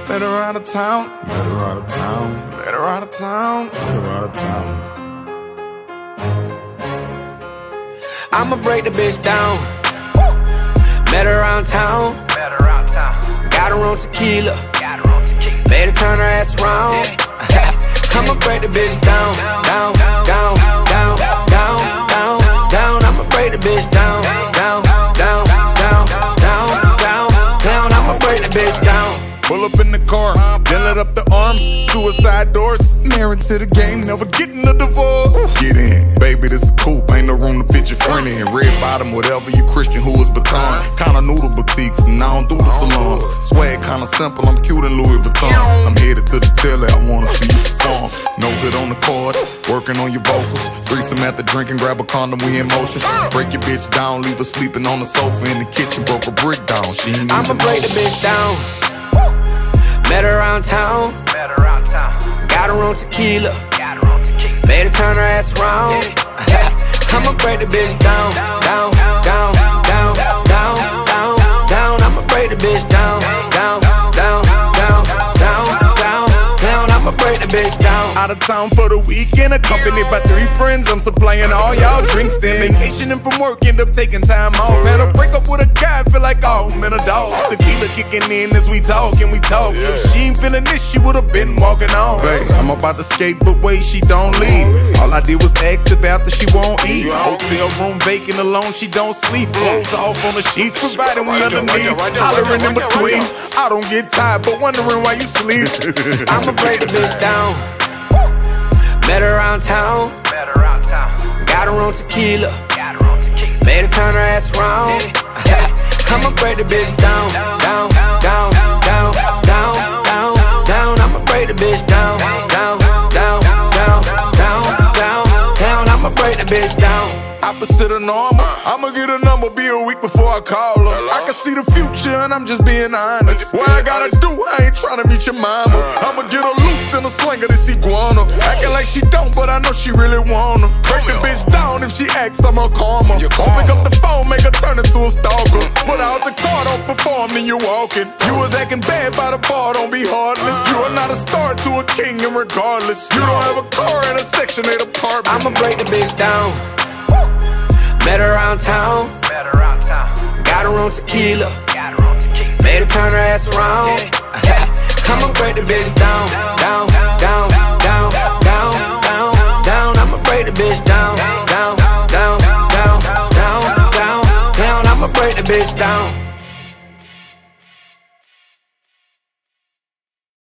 Met her out of town, met her out of town, met her out of town, met her out of town. I'ma break the bitch down. Met her around town, got her on tequila, made her turn her ass around. I'ma break the bitch down, down, down, down, down, down, down. I'ma break the bitch down, down, down, down, down, down, down. I'ma break the bitch down. Pull up in the car, then let up the arms, suicide doors. Married to the game, never getting a divorce. Get in, baby, this a coupe, ain't no room to fit your friend in. Red bottom, whatever you Christian, who is baton. Kinda noodle boutiques, and I don't do the salons. Swag kinda simple, I'm cute in Louis Vuitton. I'm headed to the telly, I wanna see you perform. No hit on the chord, working on your vocals. Threesome after drinking, grab a condom, we in motion. Break your bitch down, leave her sleeping on the sofa in the kitchen. Broke a brick down, she ain't I'ma break the bitch down. Met her around town, got her on tequila, made her turn her ass around. I'ma break the bitch down, down, down, down, down, down, down. I'ma break the bitch down, down, down, down, down, down, down. I'ma break the bitch down. Out of town for the weekend, accompanied by 3 friends. I'm supplying all y'all drinks. Then vacationing from work, end up taking time off. Had a break up with a guy, feel like all men are dogs. Tequila kicking in as we talk and we talk. If she ain't feeling this, she would've been walking on. Hey, I'm about to skate, but wait, she don't leave. All I did was ask if after she won't eat. Hotel room vacant alone, she don't sleep. Clothes off on the sheets, providing we underneath. Hollering in between. I don't get tired, but wondering why you sleep. I'ma break the bitch down. Met her around town, got her on tequila, made her turn her ass around. I'ma break the bitch down, down, down, down, down, down, down. I'ma break the bitch down, down, down, down, down, down, down. I'ma break the bitch down. Opposite of normal, I'ma get a number, be a week before I call her. I can see the future and I'm just being honest. What I gotta do, I ain't tryna meet your mama. I'ma get her loose in a slinger this iguana. Acting like she don't, but I know she really wanna. Break the bitch down if she acts, I'ma calm her. Open up the phone, make her turn into a stalker. Put out the car, don't perform, then you walking. You was acting bad by the bar, don't be heartless. You are not a star to a king, and regardless, you don't have a car in a Section 8 apartment. I'ma break the bitch down. Met her around town, got her on tequila, made her turn her ass around. I'ma break the bitch down, down, down, down, down, down, down. I'ma break the bitch down, down, down, down, down, down, down. I'ma break the bitch down.